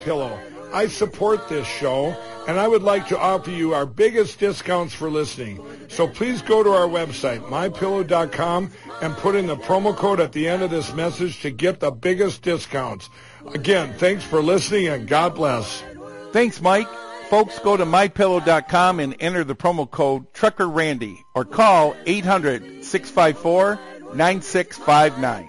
Pillow. I support this show, and I would like to offer you our biggest discounts for listening. So please go to our website, mypillow.com, and put in the promo code at the end of this message to get the biggest discounts. Again, thanks for listening, and God bless. Thanks, Mike. Folks, go to mypillow.com and enter the promo code TruckerRandy or call 800-654-9659.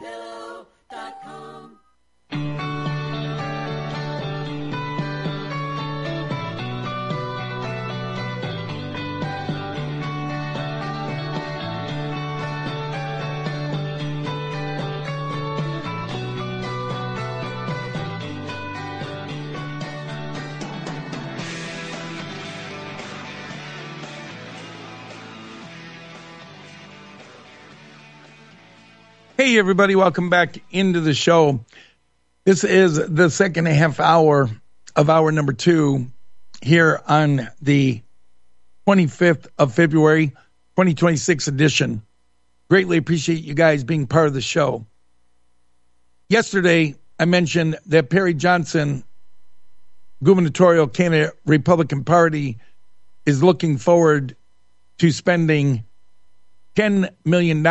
Hey, everybody, welcome back into the show. This is the second half hour of hour number 2 here on the 25th of February, 2026 edition. Greatly appreciate you guys being part of the show. Yesterday, I mentioned that Perry Johnson, gubernatorial candidate, Republican Party, is looking forward to spending $10 million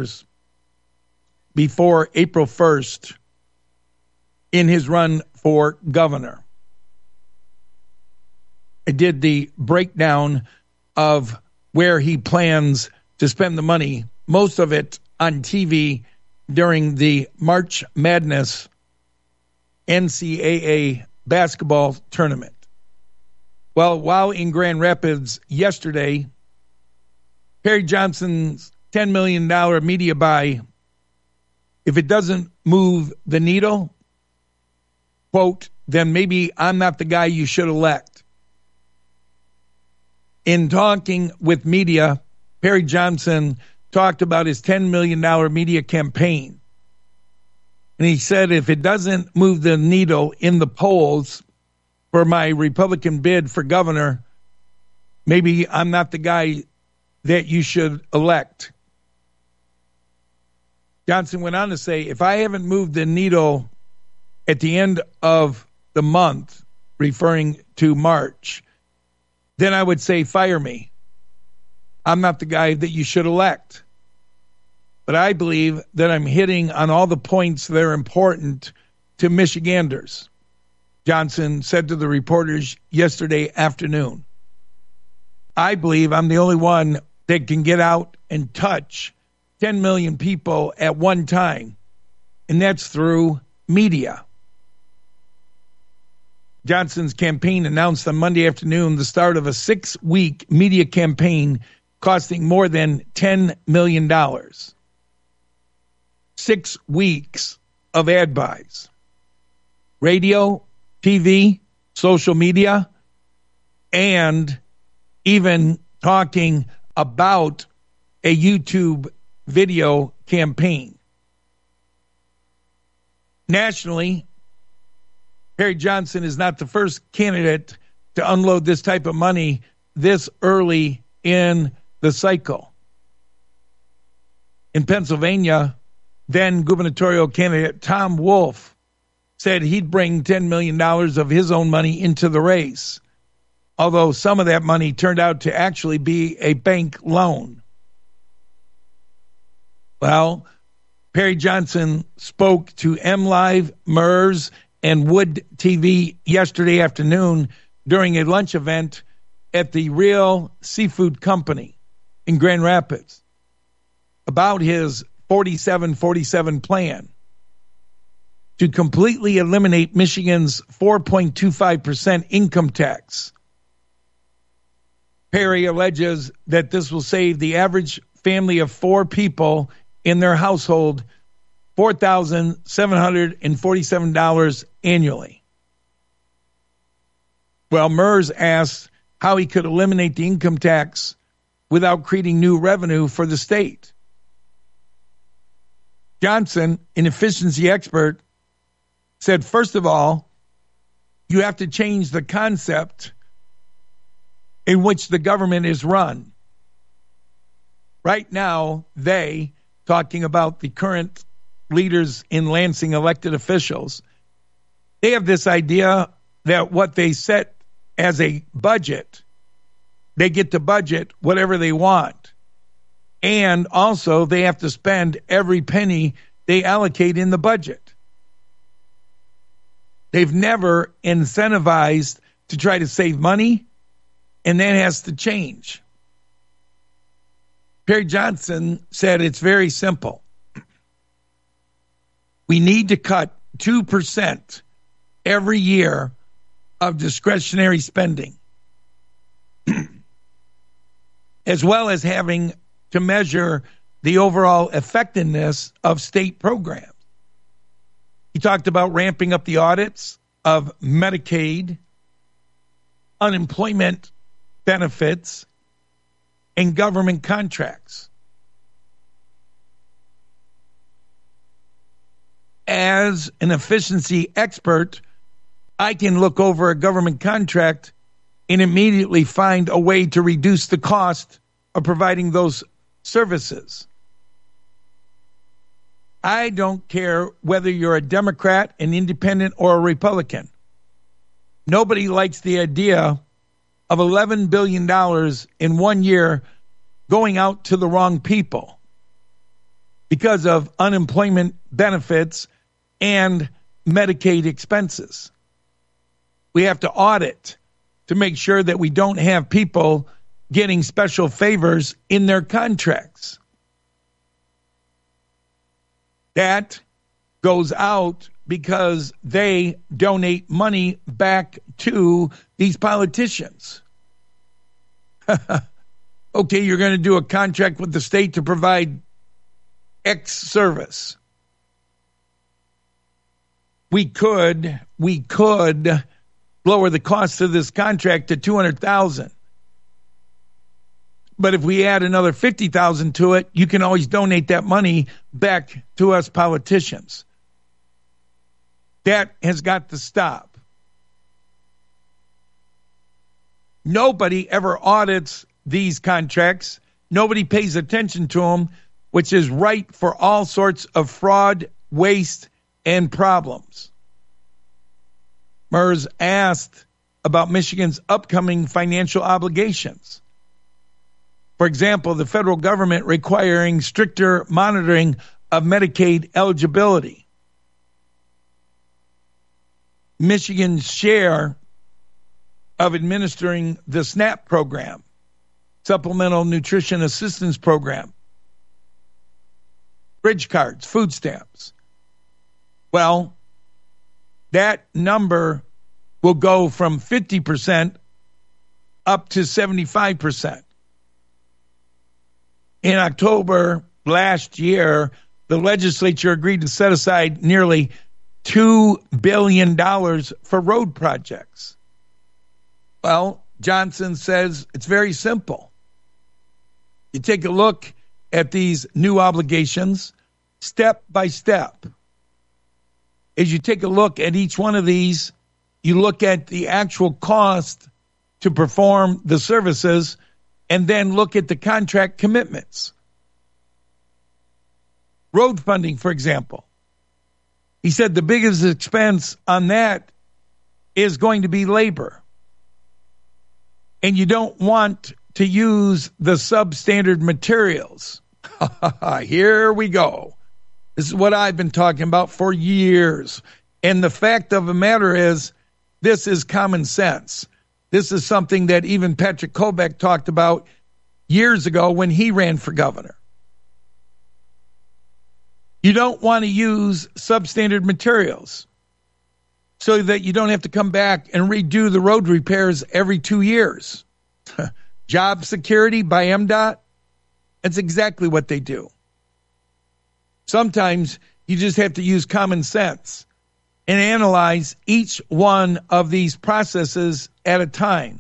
before April 1st in his run for governor. I did the breakdown of where he plans to spend the money, most of it on TV during the March Madness NCAA basketball tournament. Well, while in Grand Rapids yesterday, Perry Johnson's $10 million media buy, if it doesn't move the needle, quote, then maybe I'm not the guy you should elect. In talking with media, Perry Johnson talked about his $10 million media campaign. And he said, if it doesn't move the needle in the polls for my Republican bid for governor, maybe I'm not the guy that you should elect. Johnson went on to say, if I haven't moved the needle at the end of the month, referring to March, then I would say, fire me. I'm not the guy that you should elect. But I believe that I'm hitting on all the points that are important to Michiganders, Johnson said to the reporters yesterday afternoon. I believe I'm the only one that can get out and touch 10 million people at one time, and that's through media. Johnson's campaign announced on Monday afternoon the start of a 6-week media campaign costing more than $10 million. 6 weeks of ad buys. Radio, TV, social media, and even talking about a YouTube video campaign. Nationally, Perry Johnson is not the first candidate to unload this type of money this early in the cycle. In Pennsylvania, then gubernatorial candidate Tom Wolf said he'd bring $10 million of his own money into the race, although some of that money turned out to actually be a bank loan. Well, Perry Johnson spoke to MLive, MERS, and Wood TV yesterday afternoon during a lunch event at the Real Seafood Company in Grand Rapids about his 47-47 plan to completely eliminate Michigan's 4.25% income tax. Perry alleges that this will save the average family of 4 people in their household $4,747 annually. Well, MERS asked how he could eliminate the income tax without creating new revenue for the state. Johnson, an efficiency expert, said, first of all, you have to change the concept in which the government is run. Right now, they, talking about the current leaders in Lansing, elected officials, they have this idea that what they set as a budget, they get to budget whatever they want. And also they have to spend every penny they allocate in the budget. They've never incentivized to try to save money, and that has to change. Perry Johnson said it's very simple. We need to cut 2% every year of discretionary spending, as well as having to measure the overall effectiveness of state programs. He talked about ramping up the audits of Medicaid, unemployment benefits, and government contracts. As an efficiency expert, I can look over a government contract and immediately find a way to reduce the cost of providing those services. I don't care whether you're a Democrat, an independent, or a Republican. Nobody likes the idea of $11 billion in 1 year going out to the wrong people because of unemployment benefits and Medicaid expenses. We have to audit to make sure that we don't have people getting special favors in their contracts. That goes out because they donate money back to these politicians. Okay, you're going to do a contract with the state to provide X service. We could lower the cost of this contract to $200,000. But if we add another $50,000 to it, you can always donate that money back to us politicians. That has got to stop. Nobody ever audits these contracts. Nobody pays attention to them, which is ripe for all sorts of fraud, waste, and problems. MERS asked about Michigan's upcoming financial obligations. For example, the federal government requiring stricter monitoring of Medicaid eligibility. Michigan's share of administering the SNAP program, Supplemental Nutrition Assistance Program, bridge cards, food stamps. Well, that number will go from 50% up to 75%. In October last year, the legislature agreed to set aside nearly $2 billion for road projects. Well, Johnson says it's very simple. You take a look at these new obligations step by step. As you take a look at each one of these, you look at the actual cost to perform the services and then look at the contract commitments. Road funding, for example. He said the biggest expense on that is going to be labor. And you don't want to use the substandard materials. Here we go. This is what I've been talking about for years. And the fact of the matter is, this is common sense. This is something that even Patrick Kobeck talked about years ago when he ran for governor. You don't want to use substandard materials so that you don't have to come back and redo the road repairs every 2 years. Job security by MDOT, that's exactly what they do. Sometimes you just have to use common sense and analyze each one of these processes at a time.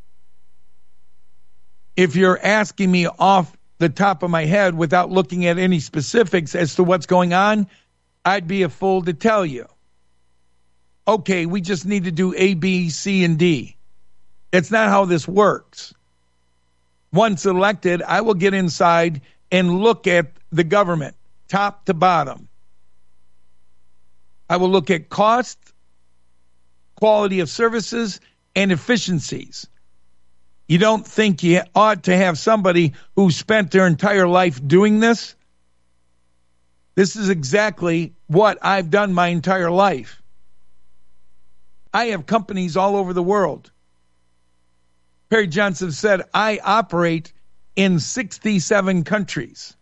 If you're asking me off the top of my head without looking at any specifics as to what's going on, I'd be a fool to tell you. Okay, we just need to do A, B, C, and D. That's not how this works. Once elected, I will get inside and look at the government, top to bottom. I will look at cost, quality of services, and efficiencies. You don't think you ought to have somebody who spent their entire life doing this? This is exactly what I've done my entire life. I have companies all over the world. Perry Johnson said, I operate in 67 countries.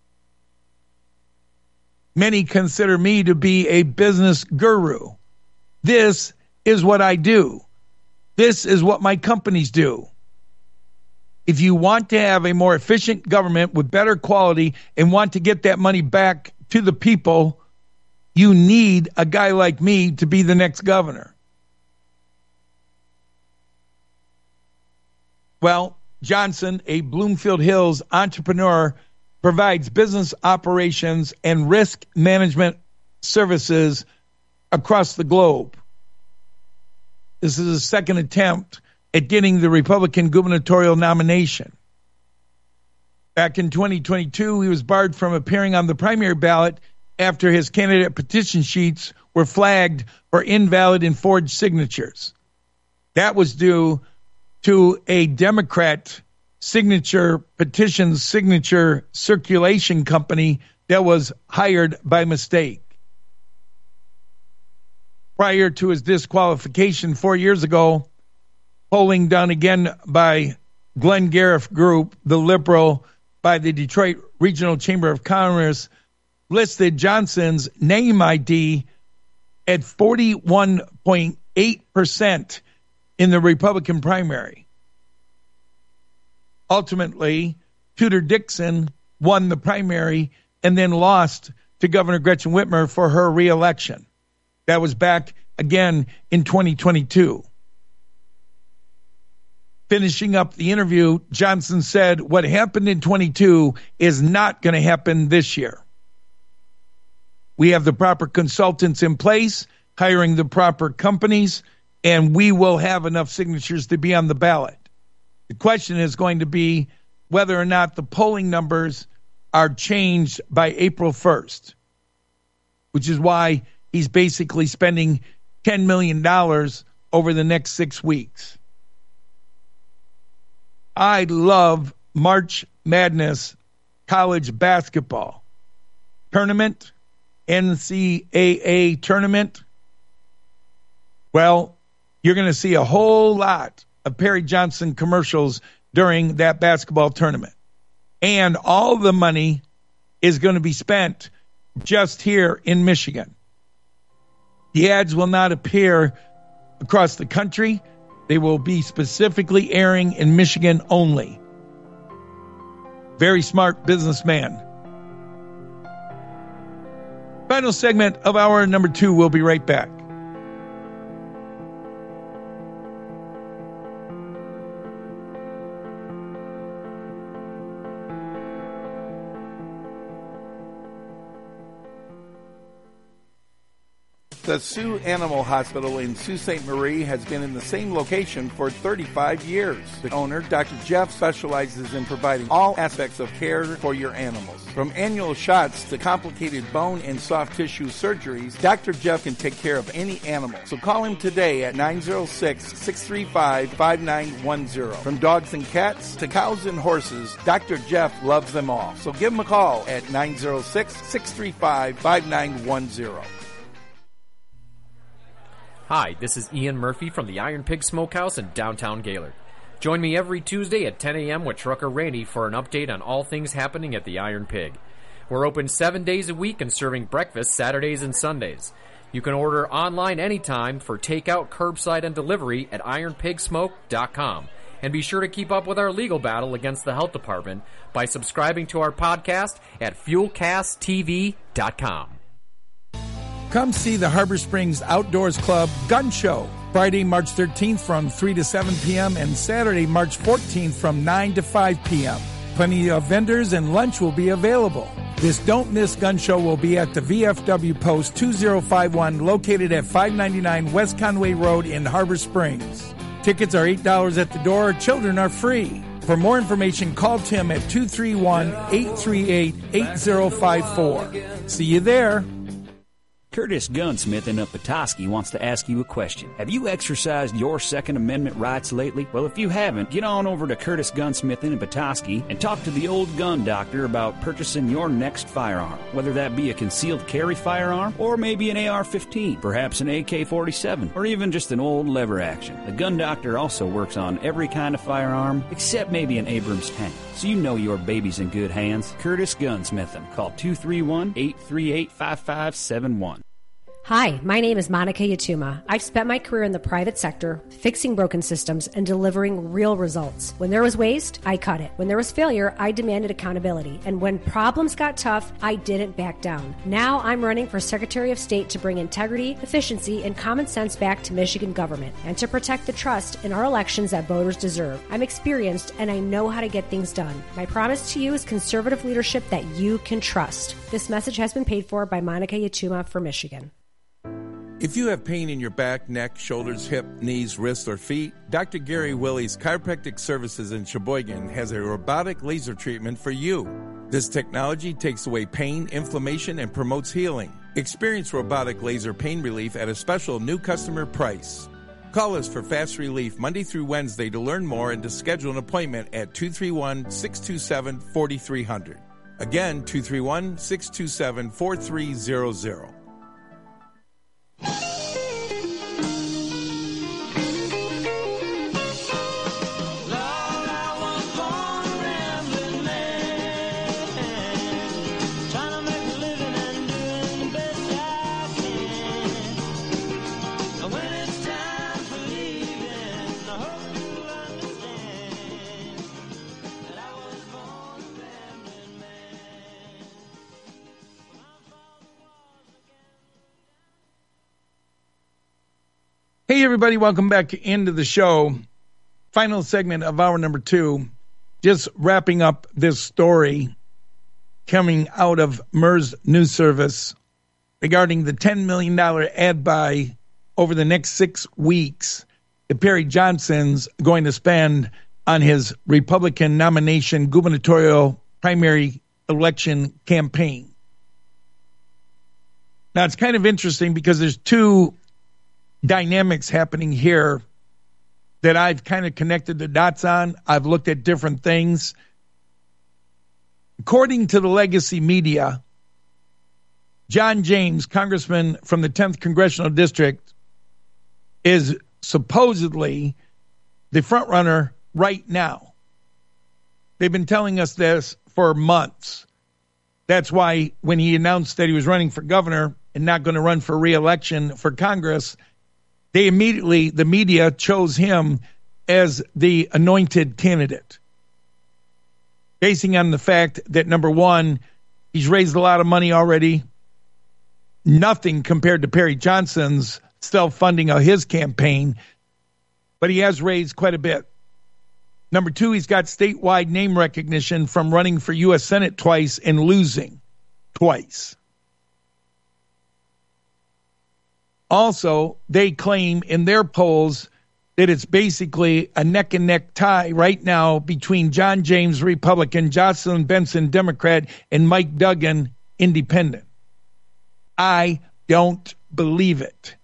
Many consider me to be a business guru. This is what I do. This is what my companies do. If you want to have a more efficient government with better quality and want to get that money back to the people, you need a guy like me to be the next governor. Well, Johnson, a Bloomfield Hills entrepreneur, provides business operations and risk management services across the globe. This is his second attempt at getting the Republican gubernatorial nomination. Back in 2022, he was barred from appearing on the primary ballot after his candidate petition sheets were flagged for invalid and forged signatures. That was due to a Democrat petition signature circulation company that was hired by mistake. Prior to his disqualification 4 years ago, polling done again by Glenn Gariff Group, the liberal, by the Detroit Regional Chamber of Commerce, listed Johnson's name ID at 41.8% in the Republican primary. Ultimately, Tudor Dixon won the primary and then lost to Governor Gretchen Whitmer for her reelection. That was back again in 2022. Finishing up the interview, Johnson said, what happened in 22 is not going to happen this year. We have the proper consultants in place, hiring the proper companies, and we will have enough signatures to be on the ballot. The question is going to be whether or not the polling numbers are changed by April 1st, which is why he's basically spending $10 million over the next 6 weeks. I love March Madness college basketball tournament, NCAA tournament. Well, you're going to see a whole lot of Perry Johnson commercials during that basketball tournament. And all the money is going to be spent just here in Michigan. The ads will not appear across the country. They will be specifically airing in Michigan only. Very smart businessman. Final segment of hour number 2. We'll be right back. The Sioux Animal Hospital in Sault Ste. Marie has been in the same location for 35 years. The owner, Dr. Jeff, specializes in providing all aspects of care for your animals. From annual shots to complicated bone and soft tissue surgeries, Dr. Jeff can take care of any animal. So call him today at 906-635-5910. From dogs and cats to cows and horses, Dr. Jeff loves them all. So give him a call at 906-635-5910. Hi, this is Ian Murphy from the Iron Pig Smokehouse in downtown Gaylord. Join me every Tuesday at 10 a.m. with Trucker Randy for an update on all things happening at the Iron Pig. We're open 7 days a week and serving breakfast Saturdays and Sundays. You can order online anytime for takeout, curbside, and delivery at ironpigsmoke.com. And be sure to keep up with our legal battle against the health department by subscribing to our podcast at fuelcasttv.com. Come see the Harbor Springs Outdoors Club Gun Show, Friday, March 13th from 3 to 7 p.m. and Saturday, March 14th from 9 to 5 p.m. Plenty of vendors and lunch will be available. This Don't Miss Gun Show will be at the VFW Post 2051 located at 599 West Conway Road in Harbor Springs. Tickets are $8 at the door. Children are free. For more information, call Tim at 231-838-8054. See you there. Curtis Gunsmith of Petoskey wants to ask you a question. Have you exercised your Second Amendment rights lately? Well, if you haven't, get on over to Curtis Gunsmith in Petoskey and talk to the old gun doctor about purchasing your next firearm, whether that be a concealed carry firearm or maybe an AR-15, perhaps an AK-47, or even just an old lever action. The gun doctor also works on every kind of firearm except maybe an Abrams tank. So you know your baby's in good hands. Curtis Gunsmith. Call 231-838-5571. Hi, my name is Monica Yatuma. I've spent my career in the private sector, fixing broken systems and delivering real results. When there was waste, I cut it. When there was failure, I demanded accountability. And when problems got tough, I didn't back down. Now I'm running for Secretary of State to bring integrity, efficiency, and common sense back to Michigan government and to protect the trust in our elections that voters deserve. I'm experienced and I know how to get things done. My promise to you is conservative leadership that you can trust. This message has been paid for by Monica Yatuma for Michigan. If you have pain in your back, neck, shoulders, hip, knees, wrists, or feet, Dr. Gary Willie's Chiropractic Services in Sheboygan has a robotic laser treatment for you. This technology takes away pain, inflammation, and promotes healing. Experience robotic laser pain relief at a special new customer price. Call us for fast relief Monday through Wednesday to learn more and to schedule an appointment at 231-627-4300. Again, 231-627-4300. Hey, everybody, welcome back into the show. Final segment of hour number 2. Just wrapping up this story coming out of MERS News Service regarding the $10 million ad buy over the next 6 weeks that Perry Johnson's going to spend on his Republican nomination gubernatorial primary election campaign. Now, it's kind of interesting because there's two dynamics happening here that I've kind of connected the dots on. I've looked at different things. According to the legacy media, John James, congressman from the 10th Congressional District, is supposedly the front runner right now. They've been telling us this for months. That's why when he announced that he was running for governor and not going to run for re-election for Congress, they immediately, the media chose him as the anointed candidate, basing on the fact that, number one, he's raised a lot of money already, nothing compared to Perry Johnson's self-funding of his campaign, but he has raised quite a bit. Number two, he's got statewide name recognition from running for U.S. Senate twice and losing twice. Also, they claim in their polls that it's basically a neck-and-neck tie right now between John James, Republican, Jocelyn Benson, Democrat, and Mike Duggan, Independent. I don't believe it.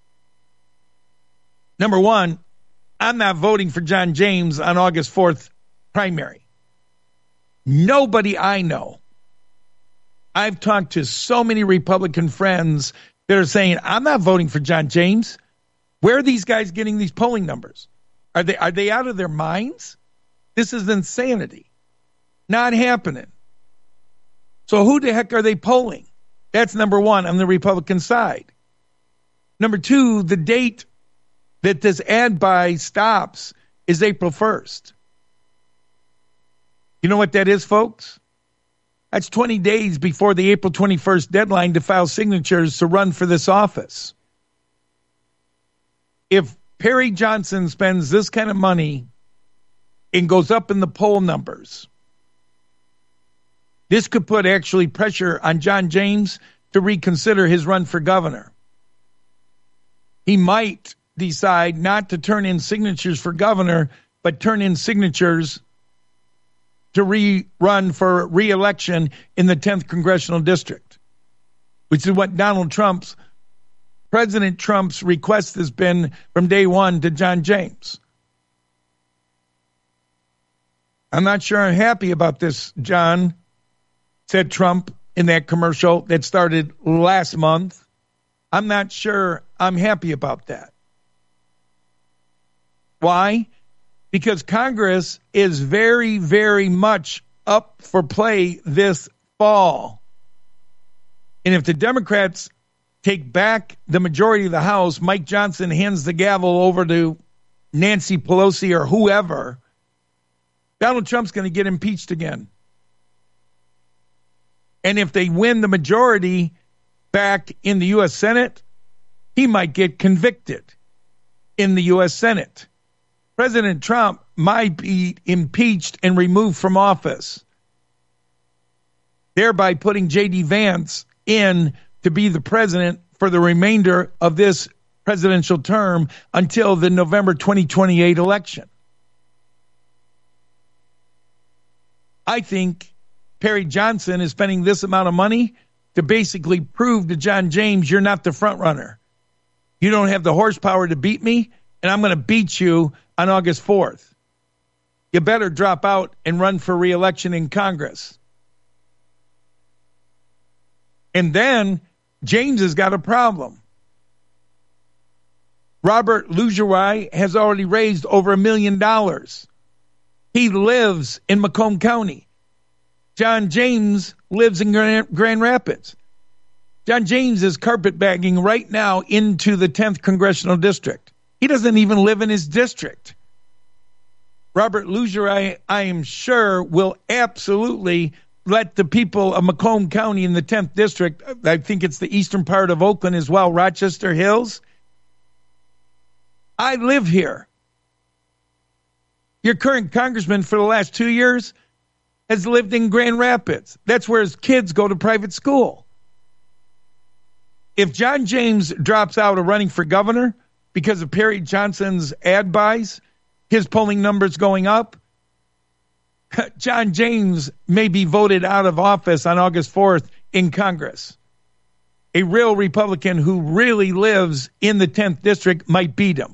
Number one, I'm not voting for John James on August 4th primary. Nobody I know. I've talked to so many Republican friends that are saying, I'm not voting for John James. Where are these guys getting these polling numbers? Are they out of their minds? This is insanity. Not happening. So who the heck are they polling? That's number one on the Republican side. Number two, the date that this ad buy stops is April 1st. You know what that is, folks? That's 20 days before the April 21st deadline to file signatures to run for this office. If Perry Johnson spends this kind of money and goes up in the poll numbers, this could put actually pressure on John James to reconsider his run for governor. He might decide not to turn in signatures for governor, but turn in signatures to rerun for re-election in the 10th Congressional District. which is what President Trump's request has been from day one to John James. I'm not sure I'm happy about this, John, said Trump in that commercial that started last month. I'm not sure I'm happy about that. Why? Because Congress is very, very much up for play this fall. And if the Democrats take back the majority of the House, Mike Johnson hands the gavel over to Nancy Pelosi or whoever, Donald Trump's going to get impeached again. And if they win the majority back in the U.S. Senate, he might get convicted in the U.S. Senate. President Trump might be impeached and removed from office, thereby putting J.D. Vance in to be the president for the remainder of this presidential term until the November 2028 election. I think Perry Johnson is spending this amount of money to basically prove to John James, you're not the front runner. You don't have the horsepower to beat me, and I'm going to beat you on August 4th. You better drop out and run for re-election in Congress. And then James has got a problem. Robert Lugerai has already raised over $1 million. He lives in Macomb County. John James lives in Grand Rapids. John James is carpetbagging right now into the 10th Congressional District. He doesn't even live in his district. Robert Lugerai, I am sure, will absolutely let the people of Macomb County in the 10th District, I think it's the eastern part of Oakland as well, Rochester Hills. I live here. Your current congressman for the last 2 years has lived in Grand Rapids. That's where his kids go to private school. If John James drops out of running for governor because of Perry Johnson's ad buys, his polling numbers going up, John James may be voted out of office on August 4th in Congress. A real Republican who really lives in the 10th district might beat him.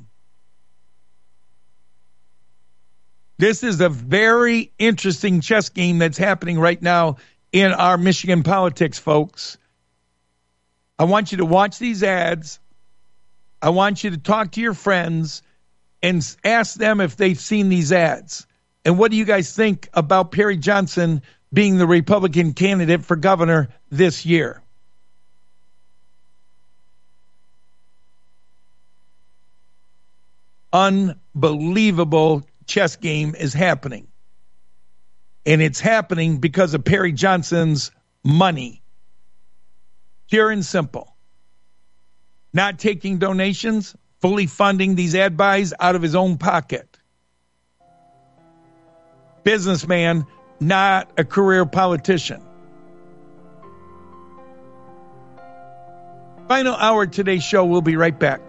This is a very interesting chess game that's happening right now in our Michigan politics, folks. I want you to watch these ads. I want you to talk to your friends and ask them if they've seen these ads. And what do you guys think about Perry Johnson being the Republican candidate for governor this year? Unbelievable chess game is happening. And it's happening because of Perry Johnson's money. Pure and simple. Not taking donations, fully funding these ad buys out of his own pocket. Businessman, not a career politician. Final hour of today's show. We'll be right back.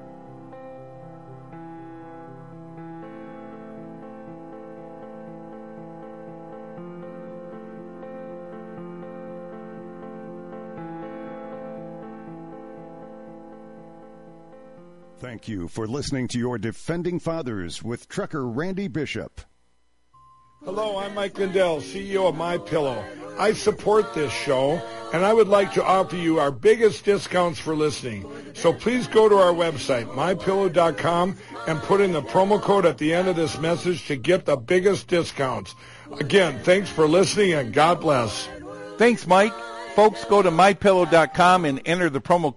Thank you for listening to your Defending Fathers with Trucker Randy Bishop. Hello, I'm Mike Lindell, CEO of MyPillow. I support this show, and I would like to offer you our biggest discounts for listening. So please go to our website, MyPillow.com, and put in the promo code at the end of this message to get the biggest discounts. Again, thanks for listening, and God bless. Thanks, Mike. Folks, go to MyPillow.com and enter the promo